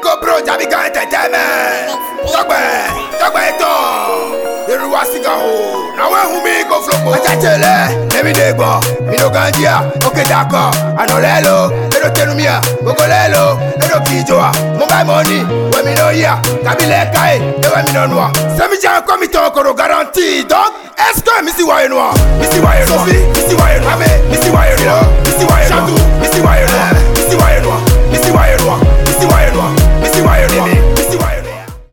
go bro, Jamaica entertainment. Dogbe eto. Eruwa siga ho. Na we hu mi go flow. Ajatele, let me dey go. Mi no ganjia, okay d'accord. Anolelo, edo tenumia, gogolelo, edo kijoa. Mo buy money, when me no here. Kabile kai, e when me no know. Semi jan come to ko guarantee, dog. Est-ce que Missy Wayne Missy Wayne Sophie, Missy Wayne